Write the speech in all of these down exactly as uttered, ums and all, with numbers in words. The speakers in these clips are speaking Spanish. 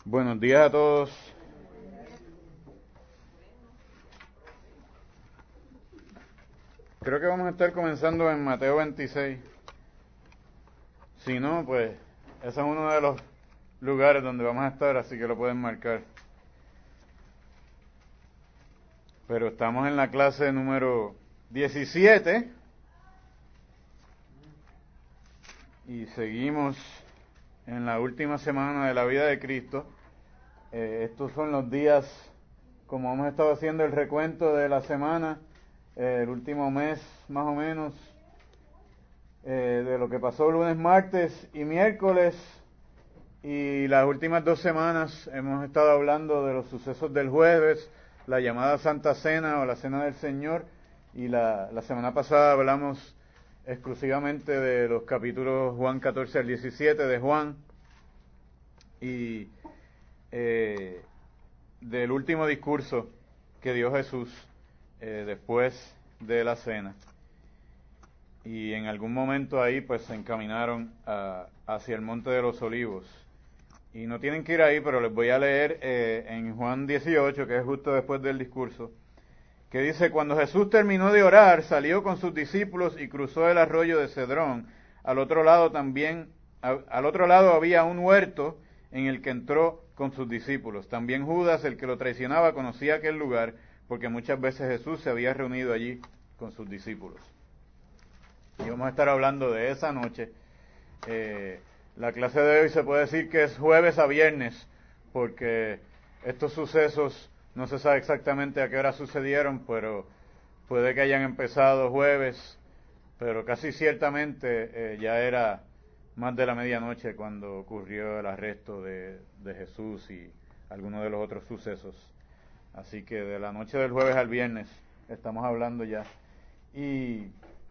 Buenos días a todos. Creo que vamos a estar comenzando en Mateo veintiséis. Si no, pues ese es uno de los lugares donde vamos a estar, así que lo pueden marcar. Pero estamos en la clase número diecisiete y seguimos en la última semana de la vida de Cristo. Eh, estos son los días, como hemos estado haciendo el recuento de la semana, eh, el último mes más o menos, eh, de lo que pasó lunes, martes y miércoles, y las últimas dos semanas hemos estado hablando de los sucesos del jueves, la llamada Santa Cena o la Cena del Señor, y la, la semana pasada hablamos exclusivamente de los capítulos Juan catorce al diecisiete de Juan, y eh, del último discurso que dio Jesús eh, después de la cena. Y en algún momento ahí pues se encaminaron a, hacia el Monte de los Olivos. Y no tienen que ir ahí, pero les voy a leer eh, en Juan dieciocho, que es justo después del discurso, que dice: cuando Jesús terminó de orar, salió con sus discípulos y cruzó el arroyo de Cedrón. Al otro lado también, a, al otro lado había un huerto en el que entró con sus discípulos. También Judas, el que lo traicionaba, conocía aquel lugar, porque muchas veces Jesús se había reunido allí con sus discípulos. Y vamos a estar hablando de esa noche. Eh, la clase de hoy se puede decir que es jueves a viernes, porque estos sucesos no se sabe exactamente a qué hora sucedieron, pero puede que hayan empezado jueves, pero casi ciertamente eh, ya era más de la medianoche cuando ocurrió el arresto de, de Jesús y algunos de los otros sucesos. Así que de la noche del jueves al viernes estamos hablando ya. Y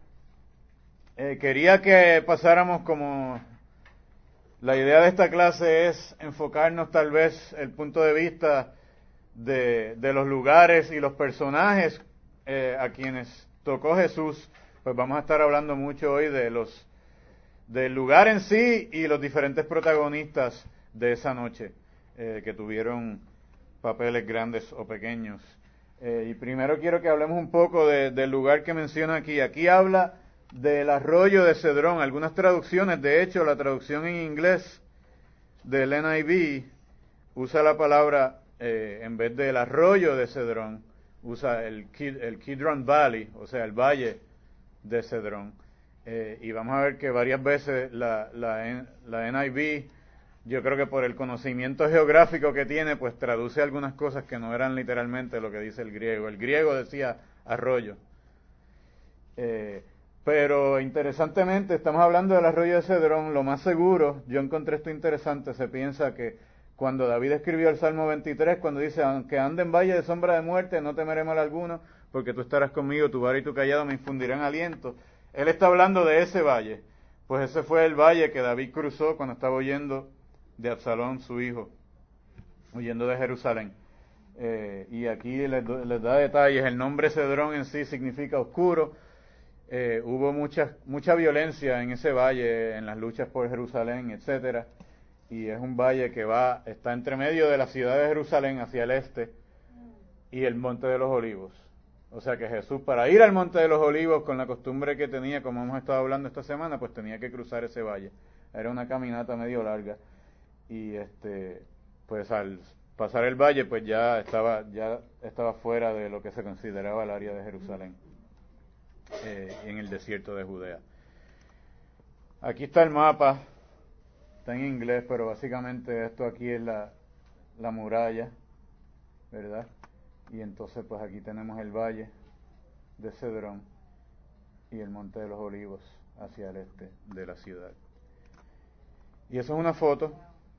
eh, quería que pasáramos como... La idea de esta clase es enfocarnos tal vez el punto de vista de, de los lugares y los personajes eh, a quienes tocó Jesús. Pues vamos a estar hablando mucho hoy de los del lugar en sí y los diferentes protagonistas de esa noche eh, que tuvieron papeles grandes o pequeños. Eh, y primero quiero que hablemos un poco de, del lugar que menciona aquí. Aquí habla del arroyo de Cedrón. Algunas traducciones, de hecho, la traducción en inglés del N I V usa la palabra, eh, en vez del arroyo de Cedrón, usa el, el Kidron Valley, o sea, el valle de Cedrón. Eh, y vamos a ver que varias veces la, la, la N I V, yo creo que por el conocimiento geográfico que tiene, pues traduce algunas cosas que no eran literalmente lo que dice el griego. El griego decía arroyo. Eh, pero interesantemente, estamos hablando del arroyo de Cedrón. Lo más seguro, yo encontré esto interesante, se piensa que cuando David escribió el Salmo veintitrés, cuando dice: aunque ande en valle de sombra de muerte, no temeré mal alguno, porque tú estarás conmigo, tu vara y tu callado me infundirán aliento. Él está hablando de ese valle. Pues ese fue el valle que David cruzó cuando estaba huyendo de Absalón, su hijo, huyendo de Jerusalén. Eh, y aquí les, les da detalles. El nombre Cedrón en sí significa oscuro. Eh, hubo mucha, mucha violencia en ese valle, en las luchas por Jerusalén, etcétera. Y es un valle que va, está entre medio de la ciudad de Jerusalén hacia el este y el Monte de los Olivos. O sea que Jesús, para ir al Monte de los Olivos, con la costumbre que tenía, como hemos estado hablando esta semana, pues tenía que cruzar ese valle. Era una caminata medio larga. Y este, pues al pasar el valle, pues ya estaba, ya estaba fuera de lo que se consideraba el área de Jerusalén, eh, en el desierto de Judea. Aquí está el mapa, está en inglés, pero básicamente esto aquí es la, la muralla, ¿verdad? Y entonces pues aquí tenemos el valle de Cedrón y el Monte de los Olivos hacia el este de la ciudad. Y eso es una foto.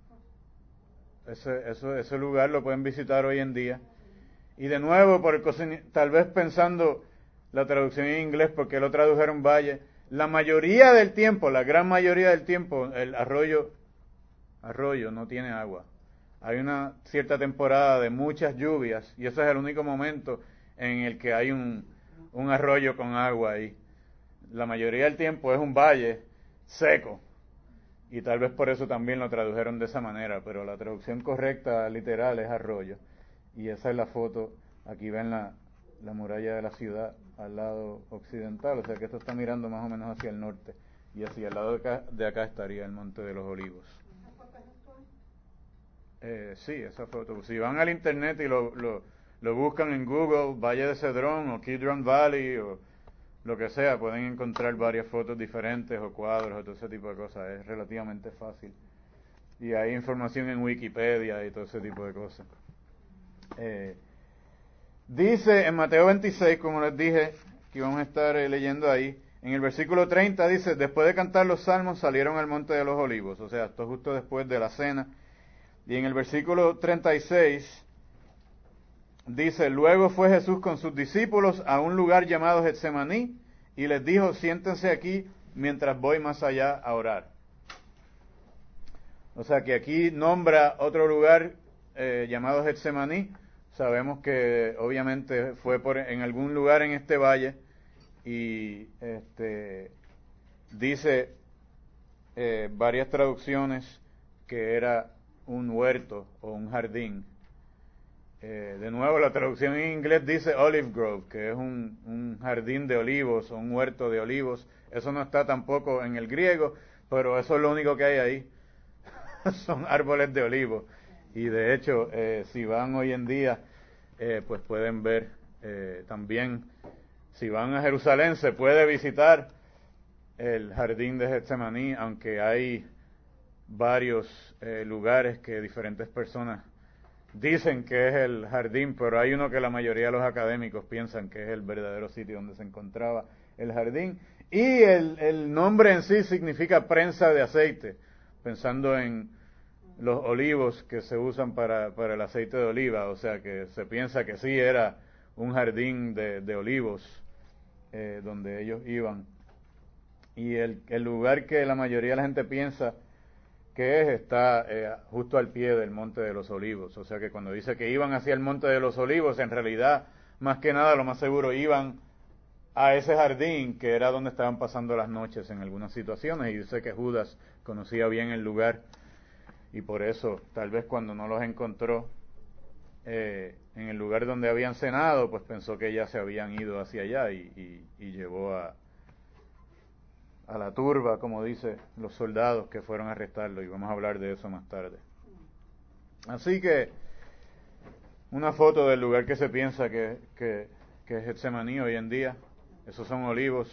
Ese, eso, ese lugar lo pueden visitar hoy en día. Y de nuevo, por el, tal vez pensando la traducción en inglés, porque lo tradujeron valle, la mayoría del tiempo, la gran mayoría del tiempo, el arroyo, arroyo no tiene agua. Hay una cierta temporada de muchas lluvias y ese es el único momento en el que hay un, un arroyo con agua ahí. La mayoría del tiempo es un valle seco. y tal vez por eso también lo tradujeron de esa manera, pero la traducción correcta, literal, es arroyo. Y esa es la foto, aquí ven la, la muralla de la ciudad al lado occidental, o sea que esto está mirando más o menos hacia el norte, y hacia el lado de acá, de acá estaría el Monte de los Olivos. Eh, sí, esa foto. Si van al internet y lo, lo, lo buscan en Google, Valle de Cedrón o Kidron Valley o lo que sea, pueden encontrar varias fotos diferentes o cuadros o todo ese tipo de cosas. Es relativamente fácil. Y hay información en Wikipedia y todo ese tipo de cosas. Eh, dice en Mateo veintiséis, como les dije, que vamos a estar eh, leyendo ahí, en el versículo treinta dice, después de cantar los salmos salieron al Monte de los Olivos, o sea, esto justo después de la cena. Y en el versículo treinta y seis dice, luego fue Jesús con sus discípulos a un lugar llamado Getsemaní y les dijo, siéntense aquí mientras voy más allá a orar. O sea que aquí nombra otro lugar eh, llamado Getsemaní. Sabemos que obviamente fue por, en algún lugar en este valle y este, dice eh, varias traducciones que era un huerto o un jardín. Eh, de nuevo, la traducción en inglés dice Olive Grove, que es un, un jardín de olivos o un huerto de olivos. Eso no está tampoco en el griego, pero eso es lo único que hay ahí. Son árboles de olivos. Y de hecho, eh, si van hoy en día, eh, pues pueden ver eh, también, si van a Jerusalén, se puede visitar el jardín de Getsemaní, aunque hay varios eh, lugares que diferentes personas dicen que es el jardín, pero hay uno que la mayoría de los académicos piensan que es el verdadero sitio donde se encontraba el jardín. Y el, el nombre en sí significa prensa de aceite, pensando en los olivos que se usan para, para el aceite de oliva, o sea que se piensa que sí era un jardín de, de olivos eh, donde ellos iban. Y el, el lugar que la mayoría de la gente piensa que es, está eh, justo al pie del Monte de los Olivos. O sea que cuando dice que iban hacia el Monte de los Olivos, en realidad, más que nada, lo más seguro, iban a ese jardín, que era donde estaban pasando las noches en algunas situaciones. Y dice que Judas conocía bien el lugar, y por eso, tal vez cuando no los encontró eh, en el lugar donde habían cenado, pues pensó que ya se habían ido hacia allá y, y, y llevó a... a la turba, como dice, los soldados que fueron a arrestarlo, y vamos a hablar de eso más tarde. Así que, una foto del lugar que se piensa que, que, que es Getsemaní hoy en día, esos son olivos.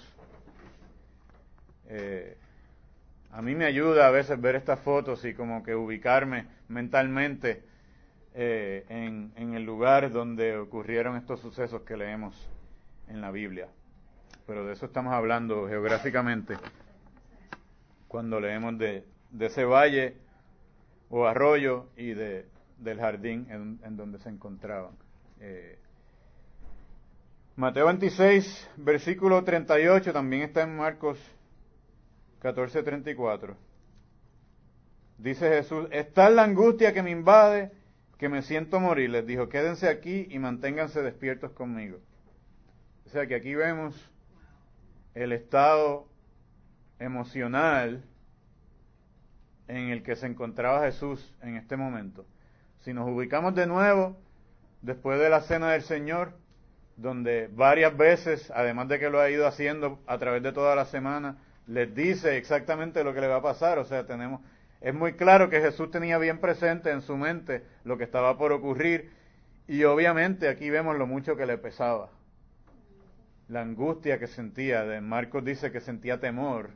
Eh, a mí me ayuda a veces ver estas fotos y como que ubicarme mentalmente eh, en, en el lugar donde ocurrieron estos sucesos que leemos en la Biblia. Pero de eso estamos hablando geográficamente cuando leemos de, de ese valle o arroyo y de, del jardín en, en donde se encontraban. Eh, Mateo veintiséis, versículo treinta y ocho, también está en Marcos catorce, treinta y cuatro. Dice Jesús, está la angustia que me invade, que me siento morir. Les dijo, quédense aquí y manténganse despiertos conmigo. O sea que aquí vemos el estado emocional en el que se encontraba Jesús en este momento. Si nos ubicamos de nuevo, después de la cena del Señor, donde varias veces, además de que lo ha ido haciendo a través de toda la semana, les dice exactamente lo que le va a pasar. O sea, tenemos, es muy claro que Jesús tenía bien presente en su mente lo que estaba por ocurrir, y obviamente aquí vemos lo mucho que le pesaba. La angustia que sentía. De Marcos dice que sentía temor.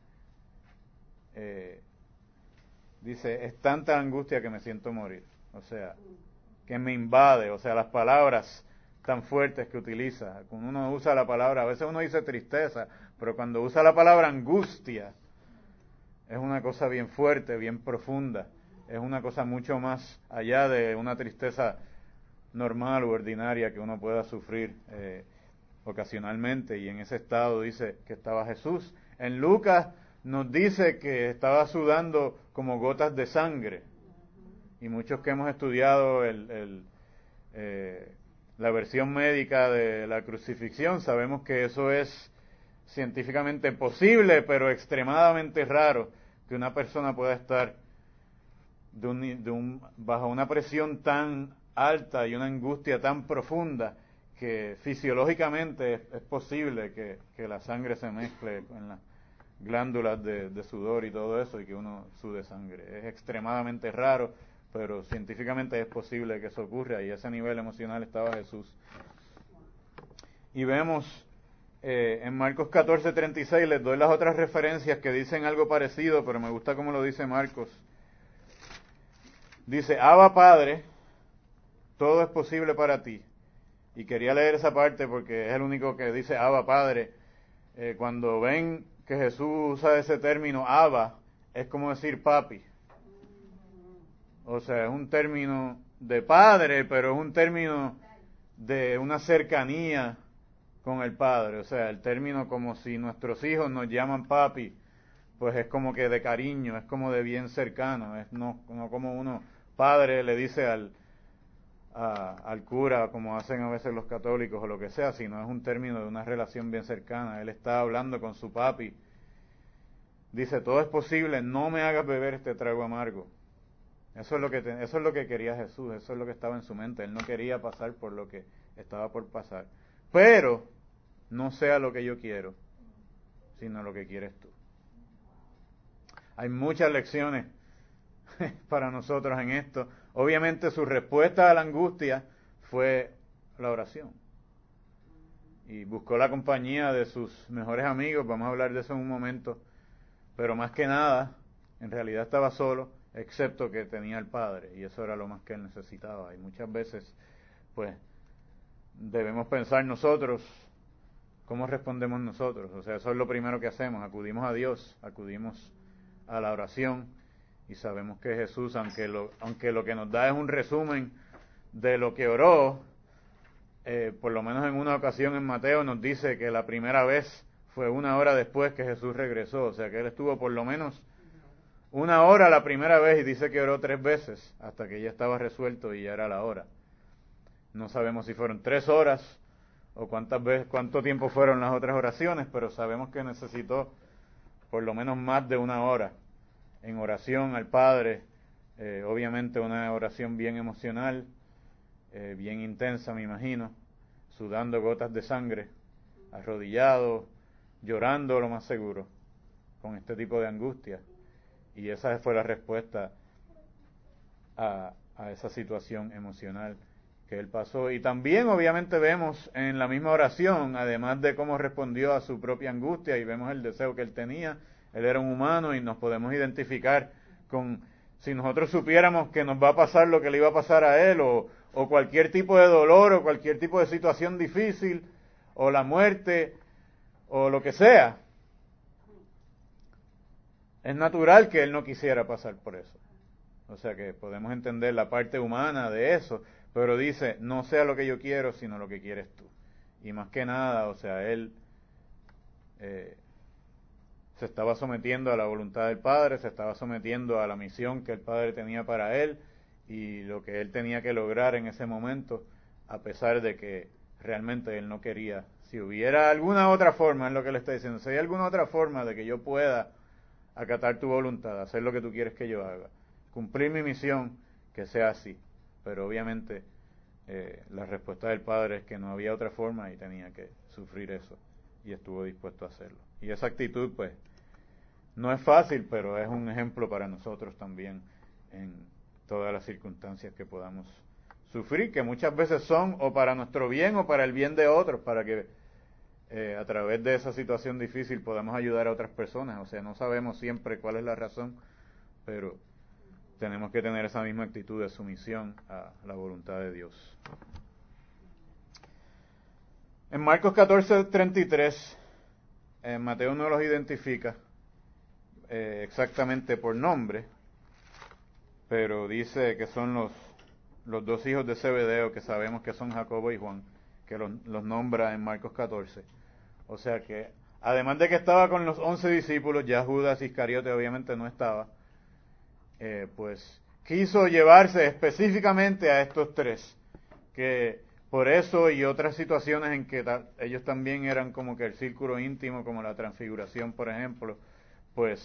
Eh, dice, es tanta angustia que me siento morir. O sea, que me invade. O sea, las palabras tan fuertes que utiliza. Cuando uno usa la palabra, a veces uno dice tristeza, pero cuando usa la palabra angustia, es una cosa bien fuerte, bien profunda. Es una cosa mucho más allá de una tristeza normal u ordinaria que uno pueda sufrir eh, ocasionalmente. Y en ese estado dice que estaba Jesús. En Lucas nos dice que estaba sudando como gotas de sangre. Y muchos que hemos estudiado el, el, eh, la versión médica de la crucifixión sabemos que eso es científicamente posible, pero extremadamente raro. que una persona pueda estar de un, de un, bajo una presión tan alta y una angustia tan profunda que fisiológicamente es, es posible que, que la sangre se mezcle con las glándulas de, de sudor y todo eso y que uno sude sangre. Es extremadamente raro, pero científicamente es posible que eso ocurra, y a ese nivel emocional estaba Jesús. Y vemos eh, en Marcos catorce treinta y seis, les doy las otras referencias que dicen algo parecido, pero me gusta cómo lo dice Marcos. Dice: Abba Padre, todo es posible para ti. Y quería leer esa parte porque es el único que dice Abba Padre. Eh, cuando ven que Jesús usa ese término Abba, es como decir papi. O sea, es un término de padre, pero es un término de una cercanía con el Padre. O sea, el término como si nuestros hijos nos llaman papi, pues es como que de cariño, es como de bien cercano, es no, no como uno padre le dice al, a, al cura, como hacen a veces los católicos o lo que sea, sino es un término de una relación bien cercana. Él está hablando con su papi. Dice: todo es posible, no me hagas beber este trago amargo. Eso es lo que te, eso es lo que quería Jesús, eso es lo que estaba en su mente. Él no quería pasar por lo que estaba por pasar. Pero no sea lo que yo quiero, sino lo que quieres tú. Hay muchas lecciones para nosotros en esto. Obviamente su respuesta a la angustia fue la oración. Y buscó la compañía de sus mejores amigos, vamos a hablar de eso en un momento. Pero más que nada, en realidad estaba solo, excepto que tenía al Padre, y eso era lo más que él necesitaba. Y muchas veces, pues, debemos pensar nosotros, ¿cómo respondemos nosotros? O sea, eso es lo primero que hacemos: acudimos a Dios, acudimos a la oración, y sabemos que Jesús, aunque lo, aunque lo que nos da es un resumen de lo que oró, eh, por lo menos en una ocasión en Mateo nos dice que la primera vez fue una hora después que Jesús regresó. O sea que él estuvo por lo menos una hora la primera vez, y dice que oró tres veces hasta que ya estaba resuelto y ya era la hora. No sabemos si fueron tres horas o cuántas veces, cuánto tiempo fueron las otras oraciones, pero sabemos que necesitó por lo menos más de una hora en oración al Padre. Eh, obviamente una oración bien emocional, eh, bien intensa, me imagino, sudando gotas de sangre, arrodillado, llorando lo más seguro, con este tipo de angustia. Y esa fue la respuesta a, a esa situación emocional que él pasó. Y también obviamente vemos en la misma oración, además de cómo respondió a su propia angustia, y vemos el deseo que él tenía. Él era un humano y nos podemos identificar con, si nosotros supiéramos que nos va a pasar lo que le iba a pasar a él, o, o cualquier tipo de dolor, o cualquier tipo de situación difícil, o la muerte, o lo que sea. Es natural que él no quisiera pasar por eso. O sea que podemos entender la parte humana de eso, pero dice: no sea lo que yo quiero, sino lo que quieres tú. Y más que nada, o sea, él eh, se estaba sometiendo a la voluntad del Padre, se estaba sometiendo a la misión que el Padre tenía para él y lo que él tenía que lograr en ese momento, a pesar de que realmente él no quería. Si hubiera alguna otra forma, es lo que le está diciendo, si hay alguna otra forma de que yo pueda acatar tu voluntad, hacer lo que tú quieres que yo haga, cumplir mi misión, que sea así. Pero obviamente eh, la respuesta del Padre es que no había otra forma y tenía que sufrir eso, y estuvo dispuesto a hacerlo. Y esa actitud, pues, no es fácil, pero es un ejemplo para nosotros también en todas las circunstancias que podamos sufrir, que muchas veces son o para nuestro bien o para el bien de otros, para que Eh, a través de esa situación difícil podamos ayudar a otras personas. O sea, no sabemos siempre cuál es la razón, pero tenemos que tener esa misma actitud de sumisión a la voluntad de Dios. En Marcos catorce treinta y tres, eh, Mateo no los identifica eh, exactamente por nombre, pero dice que son los, los dos hijos de Zebedeo, que sabemos que son Jacobo y Juan, que los, los nombra en Marcos catorce. O sea que, además de que estaba con los once discípulos, ya Judas Iscariote obviamente no estaba, eh, pues quiso llevarse específicamente a estos tres, que por eso y otras situaciones en que ta- ellos también eran como que el círculo íntimo, como la transfiguración, por ejemplo, pues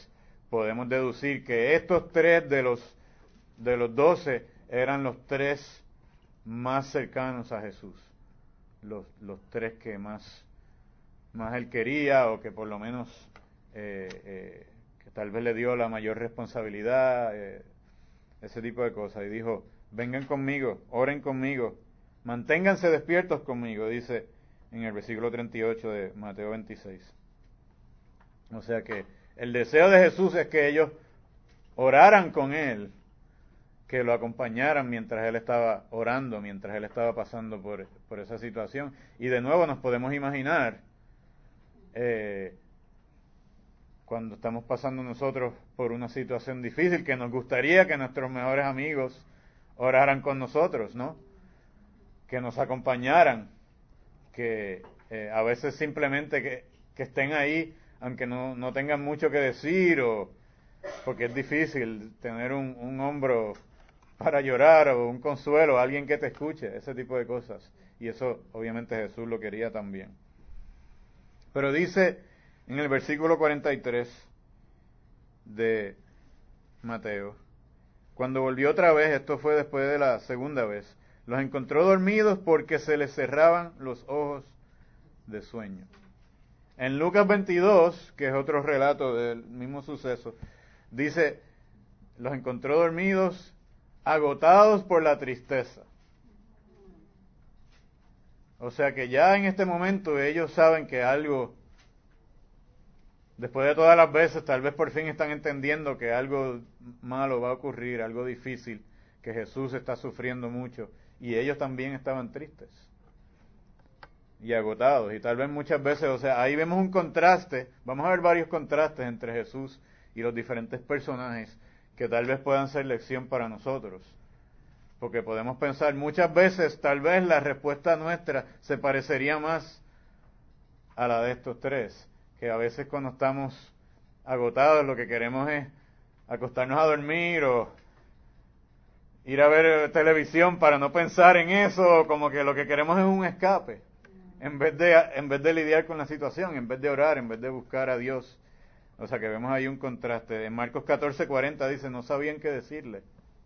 podemos deducir que estos tres de los, de los doce eran los tres más cercanos a Jesús, los, los tres que más, más él quería, o que por lo menos eh, eh, que tal vez le dio la mayor responsabilidad, eh, ese tipo de cosas. Y dijo, vengan conmigo, oren conmigo, manténganse despiertos conmigo, dice en el versículo treinta y ocho de Mateo veintiséis. O sea que el deseo de Jesús es que ellos oraran con él, que lo acompañaran mientras él estaba orando, mientras él estaba pasando por, por esa situación. Y de nuevo nos podemos imaginar eh, cuando estamos pasando nosotros por una situación difícil, que nos gustaría que nuestros mejores amigos oraran con nosotros, ¿no? Que nos acompañaran, que eh, a veces simplemente que, que estén ahí, aunque no, no tengan mucho que decir, o porque es difícil tener un, un hombro para llorar, o un consuelo, alguien que te escuche, ese tipo de cosas. Y eso obviamente Jesús lo quería también. Pero dice en el versículo cuarenta y tres de Mateo, cuando volvió otra vez, esto fue después de la segunda vez, los encontró dormidos porque se les cerraban los ojos de sueño. En Lucas veintidós, que es otro relato del mismo suceso, dice, los encontró dormidos, agotados por la tristeza. O sea que ya en este momento ellos saben que algo, después de todas las veces, tal vez por fin están entendiendo que algo malo va a ocurrir, algo difícil, que Jesús está sufriendo mucho, y ellos también estaban tristes y agotados, y tal vez muchas veces, o sea, ahí vemos un contraste, vamos a ver varios contrastes entre Jesús y los diferentes personajes que tal vez puedan ser lección para nosotros, porque podemos pensar muchas veces, tal vez la respuesta nuestra se parecería más a la de estos tres, que a veces cuando estamos agotados lo que queremos es acostarnos a dormir o ir a ver televisión para no pensar en eso, como que lo que queremos es un escape, en vez de en vez de lidiar con la situación, en vez de orar, en vez de buscar a Dios. O sea que vemos ahí un contraste. En Marcos catorce cuarenta dice, no sabían qué decirle.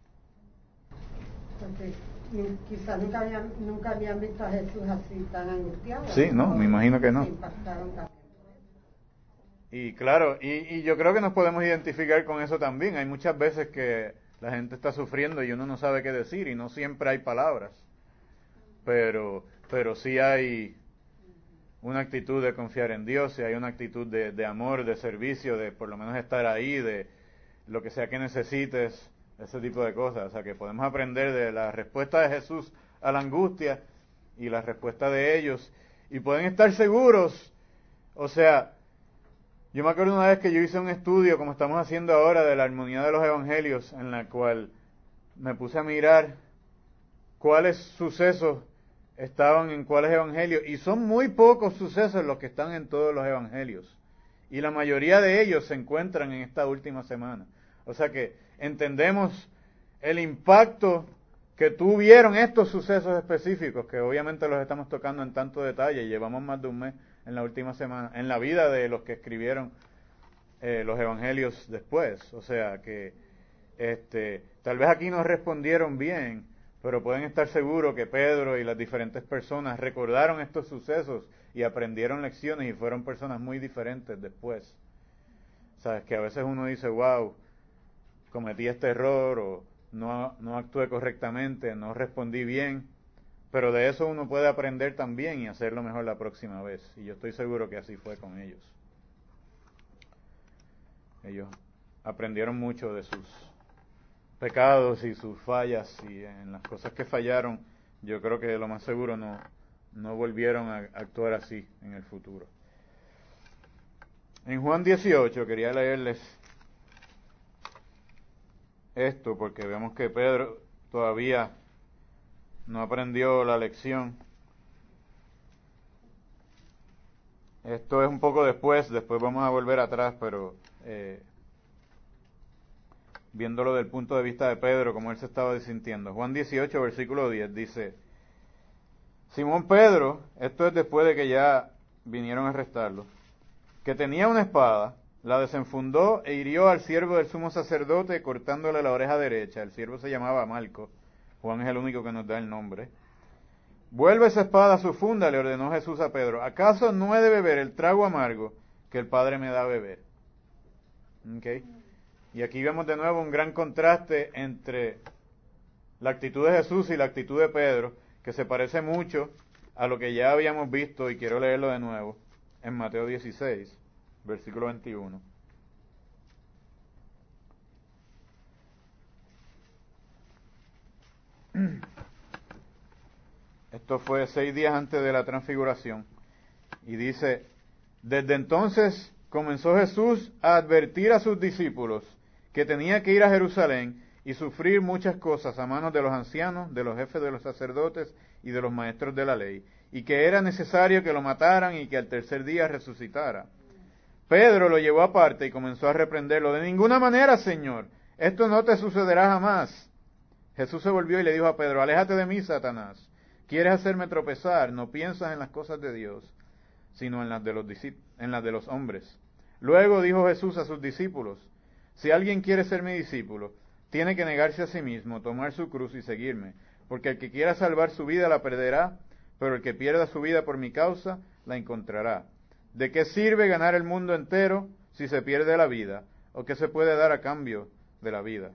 Porque quizás nunca habían, nunca habían visto a Jesús así tan angustiado. Sí, no, me imagino que no. Se impactaron también. Y claro, y, y yo creo que nos podemos identificar con eso también. Hay muchas veces que la gente está sufriendo y uno no sabe qué decir, y no siempre hay palabras. Pero, pero sí hay una actitud de confiar en Dios, y hay una actitud de, de amor, de servicio, de por lo menos estar ahí, de lo que sea que necesites, ese tipo de cosas. O sea que podemos aprender de la respuesta de Jesús a la angustia y la respuesta de ellos, y pueden estar seguros. O sea, yo me acuerdo una vez que yo hice un estudio, como estamos haciendo ahora, de la armonía de los evangelios, en la cual me puse a mirar cuáles sucesos estaban en cuáles evangelios, y son muy pocos sucesos los que están en todos los evangelios, y la mayoría de ellos se encuentran en esta última semana. O sea que entendemos el impacto que tuvieron estos sucesos específicos, que obviamente los estamos tocando en tanto detalle, y llevamos más de un mes en la última semana, en la vida de los que escribieron eh, los evangelios después. O sea que este, tal vez aquí no respondieron bien, pero pueden estar seguros que Pedro y las diferentes personas recordaron estos sucesos y aprendieron lecciones, y fueron personas muy diferentes después. Sabes que a veces uno dice, wow, cometí este error, o no, no actué correctamente, no respondí bien, pero de eso uno puede aprender también y hacerlo mejor la próxima vez. Y yo estoy seguro que así fue con ellos. Ellos aprendieron mucho de sus pecados y sus fallas, y en las cosas que fallaron, yo creo que lo más seguro no, no volvieron a actuar así en el futuro. En Juan dieciocho quería leerles esto, porque vemos que Pedro todavía no aprendió la lección. Esto es un poco después, después vamos a volver atrás, pero eh, viéndolo del punto de vista de Pedro, como él se estaba sintiendo. Juan dieciocho, versículo diez, dice, Simón Pedro, esto es después de que ya vinieron a arrestarlo, que tenía una espada, la desenfundó e hirió al siervo del sumo sacerdote cortándole la oreja derecha. El siervo se llamaba Malco. Juan es el único que nos da el nombre. Vuelve esa espada a su funda, le ordenó Jesús a Pedro. ¿Acaso no he de beber el trago amargo que el Padre me da a beber? ¿Okay? Y aquí vemos de nuevo un gran contraste entre la actitud de Jesús y la actitud de Pedro, que se parece mucho a lo que ya habíamos visto, y quiero leerlo de nuevo, en Mateo dieciséis, versículo veintiuno. Esto fue seis días antes de la transfiguración. Y dice, desde entonces comenzó Jesús a advertir a sus discípulos que tenía que ir a Jerusalén y sufrir muchas cosas a manos de los ancianos, de los jefes de los sacerdotes y de los maestros de la ley, y que era necesario que lo mataran y que al tercer día resucitara. Pedro lo llevó aparte y comenzó a reprenderlo. De ninguna manera, Señor, esto no te sucederá jamás. Jesús se volvió y le dijo a Pedro, aléjate de mí, Satanás. Quieres hacerme tropezar, no piensas en las cosas de Dios, sino en las de los, en las de los hombres. Luego dijo Jesús a sus discípulos, si alguien quiere ser mi discípulo, tiene que negarse a sí mismo, tomar su cruz y seguirme, porque el que quiera salvar su vida la perderá, pero el que pierda su vida por mi causa la encontrará. ¿De qué sirve ganar el mundo entero si se pierde la vida? ¿O qué se puede dar a cambio de la vida?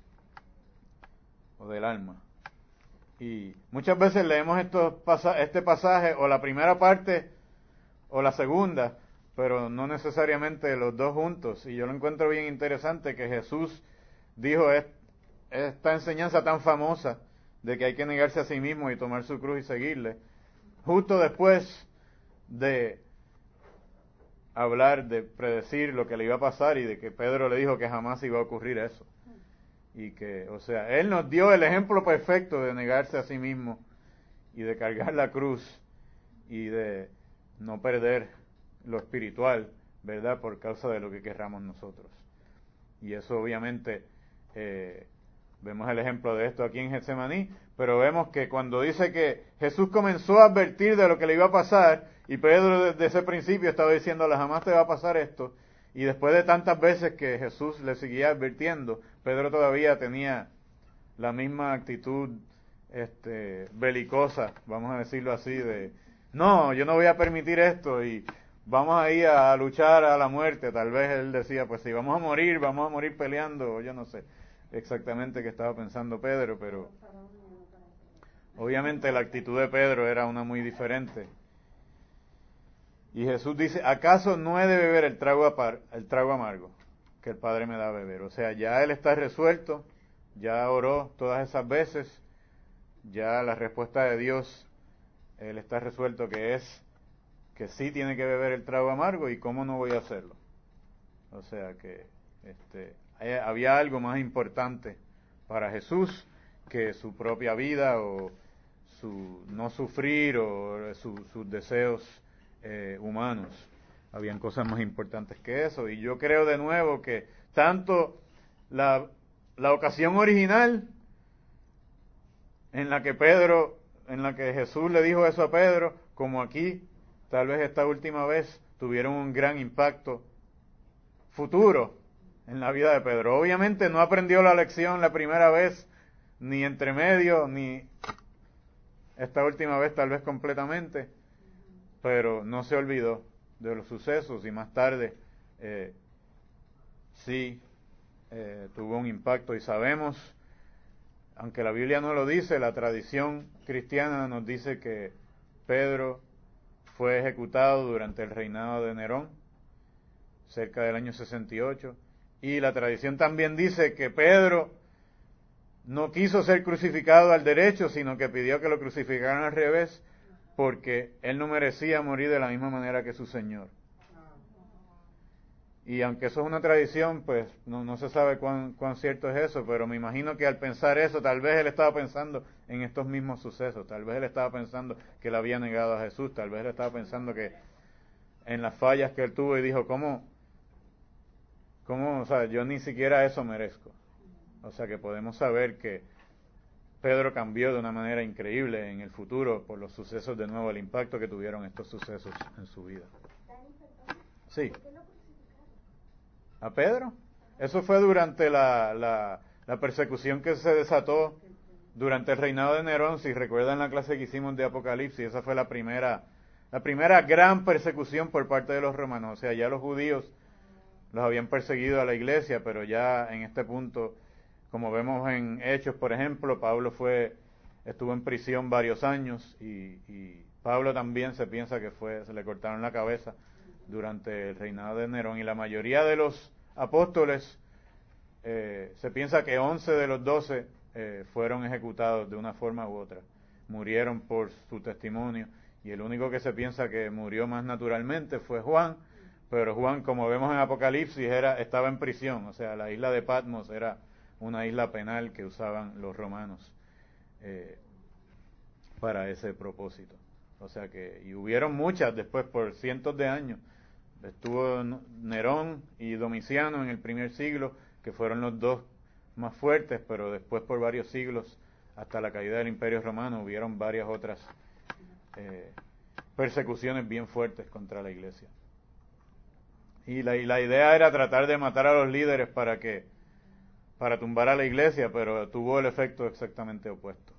O del alma. Y muchas veces leemos estos pasa- este pasaje, o la primera parte, o la segunda, pero no necesariamente los dos juntos. Y yo lo encuentro bien interesante que Jesús dijo es- esta enseñanza tan famosa de que hay que negarse a sí mismo y tomar su cruz y seguirle, justo después de hablar, de predecir lo que le iba a pasar y de que Pedro le dijo que jamás iba a ocurrir eso. Y que, o sea, Él nos dio el ejemplo perfecto de negarse a sí mismo y de cargar la cruz y de no perder lo espiritual, ¿verdad? Por causa de lo que querramos nosotros. Y eso obviamente, eh, vemos el ejemplo de esto aquí en Getsemaní, pero vemos que cuando dice que Jesús comenzó a advertir de lo que le iba a pasar, y Pedro desde ese principio estaba diciéndole, jamás te va a pasar esto, y después de tantas veces que Jesús le seguía advirtiendo, Pedro todavía tenía la misma actitud este, belicosa, vamos a decirlo así, de, no, yo no voy a permitir esto, y vamos a ir a luchar a la muerte. Tal vez él decía, pues si vamos a morir, vamos a morir peleando, yo no sé exactamente qué estaba pensando Pedro, pero obviamente la actitud de Pedro era una muy diferente. Y Jesús dice, ¿acaso no he de beber el trago, apar, el trago amargo que el Padre me da a beber? O sea, ya él está resuelto, ya oró todas esas veces, ya la respuesta de Dios, él está resuelto que es que sí tiene que beber el trago amargo, y cómo no voy a hacerlo. O sea que este, había algo más importante para Jesús que su propia vida o su no sufrir o su, sus deseos eh, humanos. Habían cosas más importantes que eso, y yo creo de nuevo que tanto la, la ocasión original en la que Pedro, en la que Jesús le dijo eso a Pedro, como aquí, tal vez esta última vez, tuvieron un gran impacto futuro en la vida de Pedro. Obviamente no aprendió la lección la primera vez, ni entre medio, ni esta última vez tal vez completamente, pero no se olvidó de los sucesos, y más tarde eh, sí eh, tuvo un impacto. Y sabemos, aunque la Biblia no lo dice, la tradición cristiana nos dice que Pedro fue ejecutado durante el reinado de Nerón, cerca del año sesenta y ocho, y la tradición también dice que Pedro no quiso ser crucificado al derecho, sino que pidió que lo crucificaran al revés, porque él no merecía morir de la misma manera que su Señor. Y aunque eso es una tradición, pues no, no se sabe cuán, cuán cierto es eso, pero me imagino que al pensar eso, tal vez él estaba pensando en estos mismos sucesos, tal vez él estaba pensando que le había negado a Jesús, tal vez él estaba pensando que en las fallas que él tuvo, y dijo, ¿cómo? ¿Cómo? O sea, yo ni siquiera eso merezco. O sea que podemos saber que Pedro cambió de una manera increíble en el futuro por los sucesos, de nuevo, el impacto que tuvieron estos sucesos en su vida. Sí. ¿A Pedro? Eso fue durante la, la, la persecución que se desató durante el reinado de Nerón. Si recuerdan la clase que hicimos de Apocalipsis, esa fue la primera, la primera gran persecución por parte de los romanos. O sea, ya los judíos los habían perseguido a la iglesia, pero ya en este punto, como vemos en Hechos, por ejemplo, Pablo fue, estuvo en prisión varios años y, y Pablo también se piensa que fue, se le cortaron la cabeza durante el reinado de Nerón, y la mayoría de los apóstoles, eh, se piensa que once de los doce eh, fueron ejecutados de una forma u otra, murieron por su testimonio, y el único que se piensa que murió más naturalmente fue Juan, pero Juan, como vemos en Apocalipsis, era, estaba en prisión, o sea, la isla de Patmos era una isla penal que usaban los romanos eh, para ese propósito. O sea que, y hubieron muchas después por cientos de años. Estuvo Nerón y Domiciano en el primer siglo, que fueron los dos más fuertes, pero después por varios siglos, hasta la caída del Imperio Romano, hubieron varias otras eh, persecuciones bien fuertes contra la iglesia. Y la, y la idea era tratar de matar a los líderes para que, para tumbar a la iglesia, pero tuvo el efecto exactamente opuesto.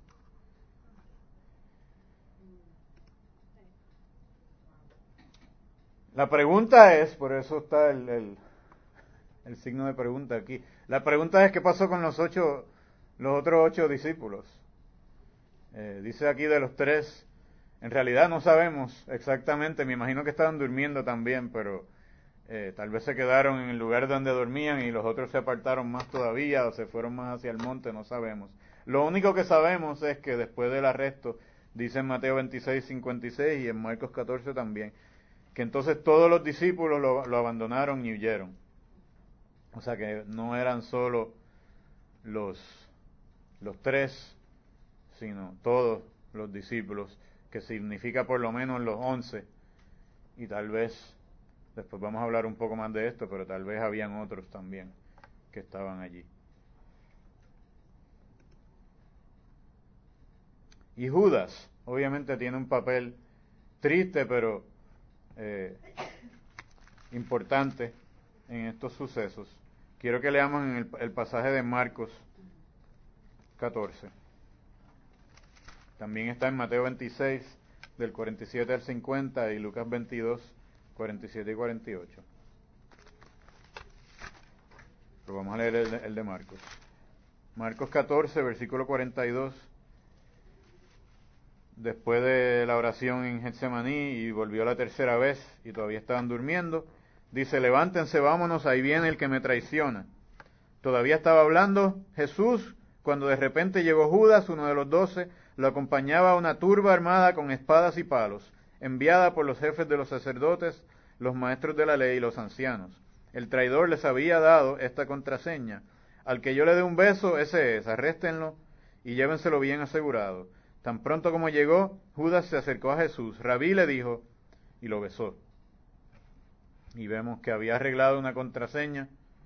La pregunta es, por eso está el, el, el signo de pregunta aquí. La pregunta es, ¿qué pasó con los ocho, los otros ocho discípulos? Eh, dice aquí de los tres, en realidad no sabemos exactamente, me imagino que estaban durmiendo también, pero eh, tal vez se quedaron en el lugar donde dormían y los otros se apartaron más todavía o se fueron más hacia el monte, no sabemos. Lo único que sabemos es que después del arresto, dice en Mateo veintiséis, cincuenta y seis y en Marcos catorce también, que entonces todos los discípulos lo, lo abandonaron y huyeron. O sea que no eran solo los, los tres, sino todos los discípulos, que significa por lo menos los once, y tal vez, después vamos a hablar un poco más de esto, pero tal vez habían otros también que estaban allí. Y Judas, obviamente tiene un papel triste, pero eh, importante en estos sucesos. Quiero que leamos en el, el pasaje de Marcos catorce. También está en Mateo veintiséis, del cuarenta y siete al cincuenta, y Lucas veintidós, cuarenta y siete y cuarenta y ocho. Pero vamos a leer el, el de Marcos. Marcos catorce, versículo cuarenta y dos. Después de la oración en Getsemaní y volvió la tercera vez y todavía estaban durmiendo, dice: levántense, vámonos, ahí viene el que me traiciona. Todavía estaba hablando Jesús cuando de repente llegó Judas, uno de los doce. Lo acompañaba una turba armada con espadas y palos, enviada por los jefes de los sacerdotes, los maestros de la ley y los ancianos. El traidor les había dado esta contraseña: al que yo le dé un beso, ese es, arréstenlo y llévenselo bien asegurado. Tan pronto como llegó, Judas se acercó a Jesús. Rabí, le dijo, y lo besó. Y vemos que había arreglado una contraseña,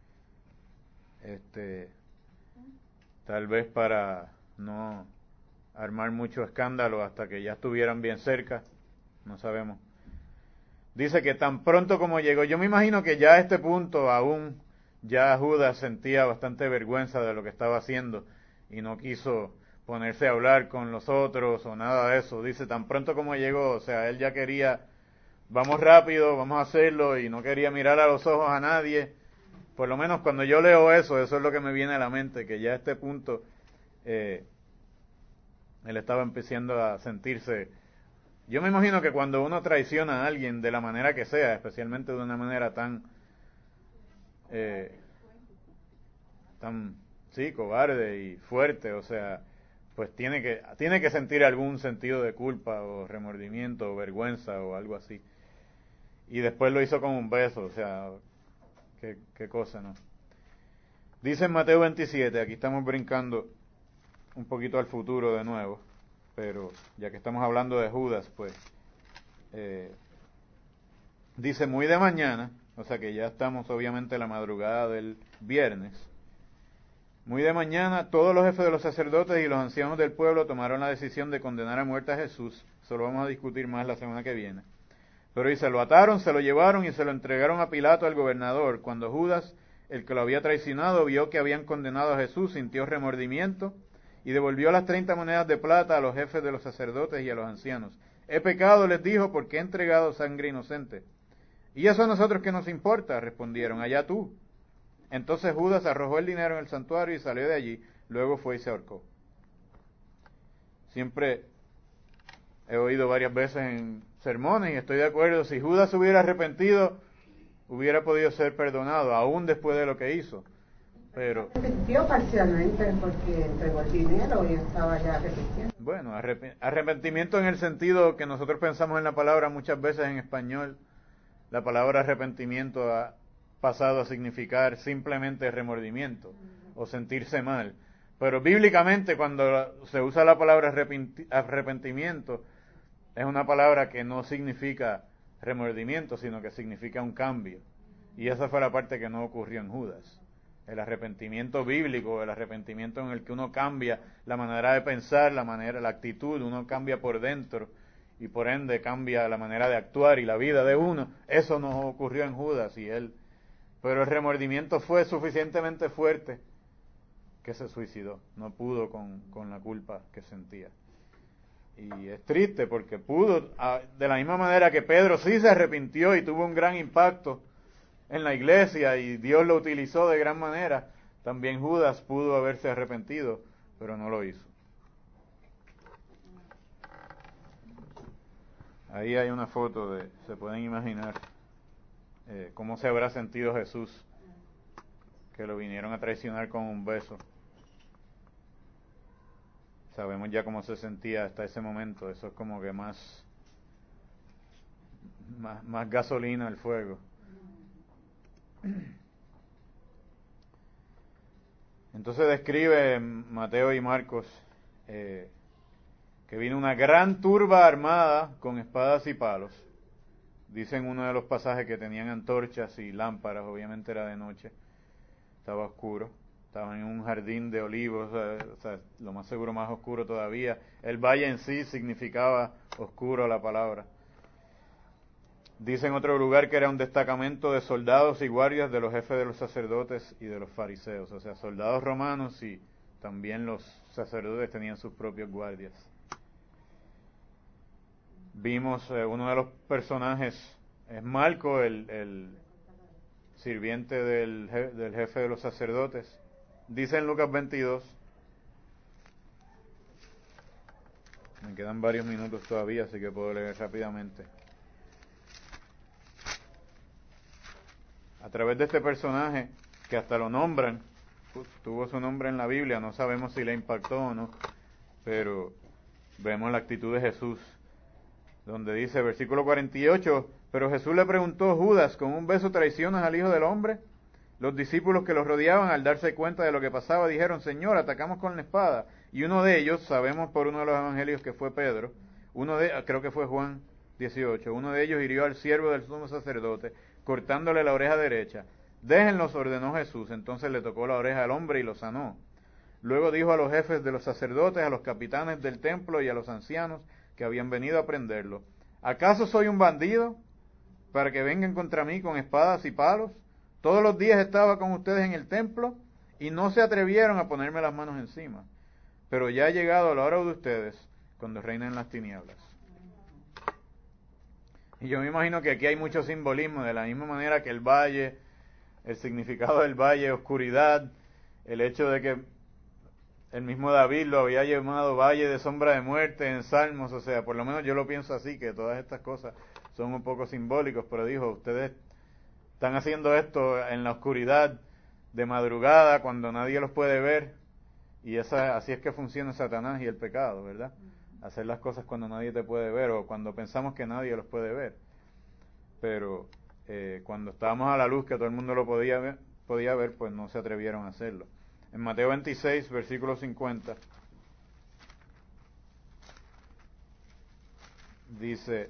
este, tal vez para no armar mucho escándalo hasta que ya estuvieran bien cerca, no sabemos. Dice que tan pronto como llegó, yo me imagino que ya a este punto aún ya Judas sentía bastante vergüenza de lo que estaba haciendo y no quiso ponerse a hablar con los otros o nada de eso. Dice, tan pronto como llegó, o sea, él ya quería, vamos rápido, vamos a hacerlo, y no quería mirar a los ojos a nadie. Por lo menos cuando yo leo eso, eso es lo que me viene a la mente, que ya a este punto eh, él estaba empezando a sentirse. Yo me imagino que cuando uno traiciona a alguien de la manera que sea, especialmente de una manera tan eh, tan sí, cobarde y fuerte, o sea, pues tiene que tiene que sentir algún sentido de culpa o remordimiento o vergüenza o algo así. Y después lo hizo con un beso, o sea, qué, qué cosa, ¿no? Dice en Mateo veintisiete, aquí estamos brincando un poquito al futuro de nuevo, pero ya que estamos hablando de Judas, pues eh, dice: muy de mañana, o sea que ya estamos obviamente en la madrugada del viernes. Muy de mañana, todos los jefes de los sacerdotes y los ancianos del pueblo tomaron la decisión de condenar a muerte a Jesús. Eso lo vamos a discutir más la semana que viene. Pero y se lo ataron, se lo llevaron y se lo entregaron a Pilato, al gobernador. Cuando Judas el que lo había traicionado, vio que habían condenado a Jesús, sintió remordimiento y devolvió las treinta monedas de plata a los jefes de los sacerdotes y a los ancianos. He pecado, les dijo, porque he entregado sangre inocente. ¿Y eso a nosotros qué nos importa? Respondieron, allá tú. Entonces Judas arrojó el dinero en el santuario y salió de allí, luego fue y se ahorcó. Siempre he oído varias veces en sermones y estoy de acuerdo, si Judas se hubiera arrepentido, hubiera podido ser perdonado, aún después de lo que hizo. Pero arrepintió parcialmente porque entregó el dinero y estaba ya arrepintiendo. Bueno, arrepentimiento en el sentido que nosotros pensamos en la palabra muchas veces en español. La palabra arrepentimiento ha pasado a significar simplemente remordimiento o sentirse mal. Pero bíblicamente cuando se usa la palabra arrepentimiento, es una palabra que no significa remordimiento, sino que significa un cambio. Y esa fue la parte que no ocurrió en Judas. El arrepentimiento bíblico, el arrepentimiento en el que uno cambia la manera de pensar, la manera, la actitud, uno cambia por dentro y por ende cambia la manera de actuar y la vida de uno. Eso no ocurrió en Judas y él, pero el remordimiento fue suficientemente fuerte que se suicidó, no pudo con, con la culpa que sentía. Y es triste porque pudo, de la misma manera que Pedro sí se arrepintió y tuvo un gran impacto en la iglesia y Dios lo utilizó de gran manera, también Judas pudo haberse arrepentido, pero no lo hizo. Ahí hay una foto de, se pueden imaginar eh, cómo se habrá sentido Jesús, que lo vinieron a traicionar con un beso. Sabemos ya cómo se sentía hasta ese momento, eso es como que más, más, más gasolina al fuego. Entonces describe Mateo y Marcos eh, que vino una gran turba armada con espadas y palos. Dice en uno de los pasajes que tenían antorchas y lámparas, obviamente era de noche, estaba oscuro, estaban en un jardín de olivos, o sea, lo más seguro más oscuro todavía. El valle en sí significaba oscuro la palabra. Dice en otro lugar que era un destacamento de soldados y guardias de los jefes de los sacerdotes y de los fariseos, o sea, soldados romanos y también los sacerdotes tenían sus propios guardias. Vimos eh, uno de los personajes, es Malco, el, el sirviente del, del jefe de los sacerdotes. Dice en Lucas veintidós, me quedan varios minutos todavía, así que puedo leer rápidamente. A través de este personaje, que hasta lo nombran, tuvo su nombre en la Biblia, no sabemos si le impactó o no, pero vemos la actitud de Jesús, donde dice, versículo cuarenta y ocho, pero Jesús le preguntó, Judas, ¿con un beso traicionas al Hijo del Hombre? Los discípulos que los rodeaban, al darse cuenta de lo que pasaba, dijeron, Señor, atacamos con la espada. Y uno de ellos, sabemos por uno de los evangelios que fue Pedro, uno de, creo que fue Juan dieciocho, uno de ellos hirió al siervo del sumo sacerdote, cortándole la oreja derecha. Déjenlos, ordenó Jesús. Entonces le tocó la oreja al hombre y lo sanó. Luego dijo a los jefes de los sacerdotes, a los capitanes del templo y a los ancianos que habían venido a prenderlo, ¿acaso soy un bandido para que vengan contra mí con espadas y palos? Todos los días estaba con ustedes en el templo y no se atrevieron a ponerme las manos encima. Pero ya ha llegado la hora de ustedes, cuando reinen las tinieblas. Y yo me imagino que aquí hay mucho simbolismo, de la misma manera que el valle, el significado del valle, oscuridad, el hecho de que el mismo David lo había llamado valle de sombra de muerte en Salmos, o sea, por lo menos yo lo pienso así, que todas estas cosas son un poco simbólicos, pero dijo, ustedes están haciendo esto en la oscuridad, de madrugada, cuando nadie los puede ver, y esa, así es que funciona Satanás y el pecado, ¿verdad? Hacer las cosas cuando nadie te puede ver, o cuando pensamos que nadie los puede ver. Pero eh, cuando estábamos a la luz, que todo el mundo lo podía ver, podía ver, pues no se atrevieron a hacerlo. En Mateo veintiséis, versículo cincuenta, dice,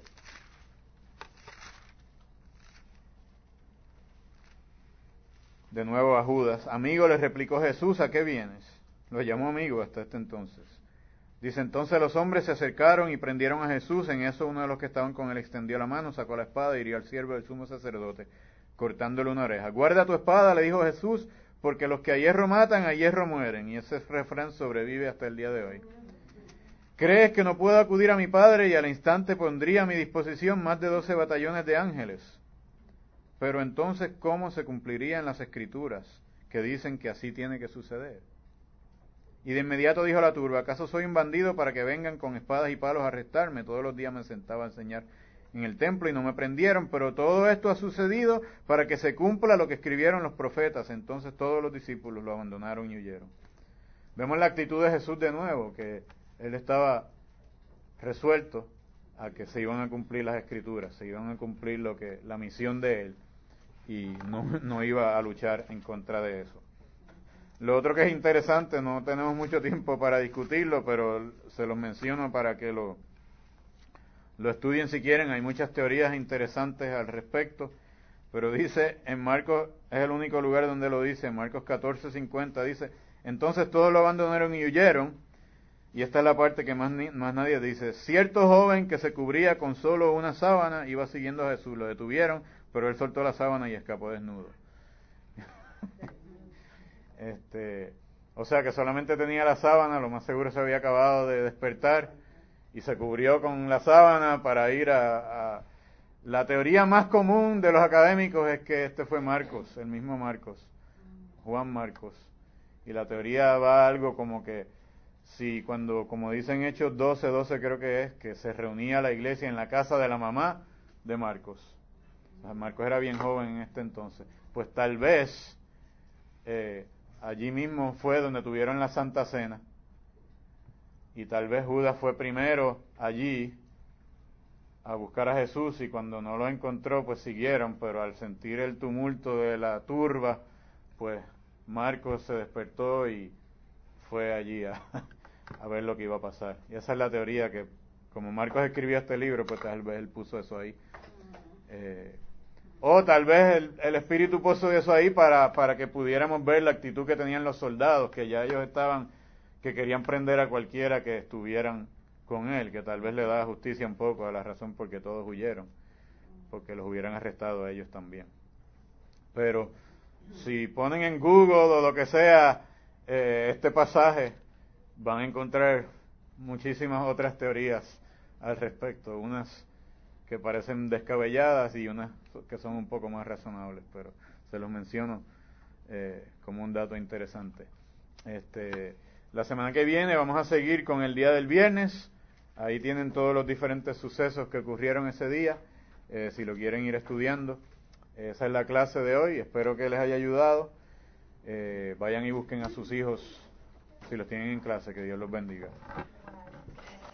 de nuevo a Judas, amigo, le replicó Jesús, ¿a qué vienes? Lo llamó amigo hasta este entonces. Dice, entonces los hombres se acercaron y prendieron a Jesús. En eso uno de los que estaban con él extendió la mano, sacó la espada y hirió al siervo del sumo sacerdote, cortándole una oreja. Guarda tu espada, le dijo Jesús, porque los que a hierro matan, a hierro mueren. Y ese refrán sobrevive hasta el día de hoy. ¿Crees que no puedo acudir a mi Padre y al instante pondría a mi disposición más de doce batallones de ángeles? Pero entonces, ¿cómo se cumplirían las Escrituras que dicen que así tiene que suceder? Y de inmediato dijo a la turba, ¿acaso soy un bandido para que vengan con espadas y palos a arrestarme? Todos los días me sentaba a enseñar en el templo y no me prendieron, pero todo esto ha sucedido para que se cumpla lo que escribieron los profetas. Entonces todos los discípulos lo abandonaron y huyeron. Vemos la actitud de Jesús de nuevo, que él estaba resuelto a que se iban a cumplir las Escrituras, se iban a cumplir lo que la misión de él, y no, no iba a luchar en contra de eso. Lo otro que es interesante, no tenemos mucho tiempo para discutirlo, pero se los menciono para que lo, lo estudien si quieren. Hay muchas teorías interesantes al respecto, pero dice en Marcos, es el único lugar donde lo dice, en Marcos catorce cincuenta dice, entonces todos lo abandonaron y huyeron, y esta es la parte que más, ni, más nadie dice, cierto joven que se cubría con solo una sábana iba siguiendo a Jesús, lo detuvieron, pero él soltó la sábana y escapó desnudo. Este, o sea que solamente tenía la sábana, lo más seguro se había acabado de despertar y se cubrió con la sábana para ir a, a... La teoría más común de los académicos es que este fue Marcos, el mismo Marcos, Juan Marcos, y la teoría va algo como que si cuando, como dicen Hechos doce, doce creo que es, que se reunía la iglesia en la casa de la mamá de Marcos, o sea, Marcos era bien joven en este entonces, pues tal vez eh, allí mismo fue donde tuvieron la Santa Cena, y tal vez Judas fue primero allí a buscar a Jesús, y cuando no lo encontró pues siguieron, pero al sentir el tumulto de la turba pues Marcos se despertó y fue allí a, a ver lo que iba a pasar. Y esa es la teoría, que como Marcos escribió este libro, pues tal vez él puso eso ahí. Eh, o tal vez el, el Espíritu puso eso ahí para, para que pudiéramos ver la actitud que tenían los soldados, que ya ellos estaban, que querían prender a cualquiera que estuvieran con él, que tal vez le da justicia un poco a la razón por que todos huyeron, porque los hubieran arrestado a ellos también. Pero si ponen en Google o lo que sea eh, este pasaje, van a encontrar muchísimas otras teorías al respecto, unas que parecen descabelladas y unas que son un poco más razonables, pero se los menciono eh, como un dato interesante. Este, la semana que viene vamos a seguir con el día del viernes. Ahí tienen todos los diferentes sucesos que ocurrieron ese día, eh, si lo quieren ir estudiando. Esa es la clase de hoy, espero que les haya ayudado. Eh, vayan y busquen a sus hijos si los tienen en clase, que Dios los bendiga.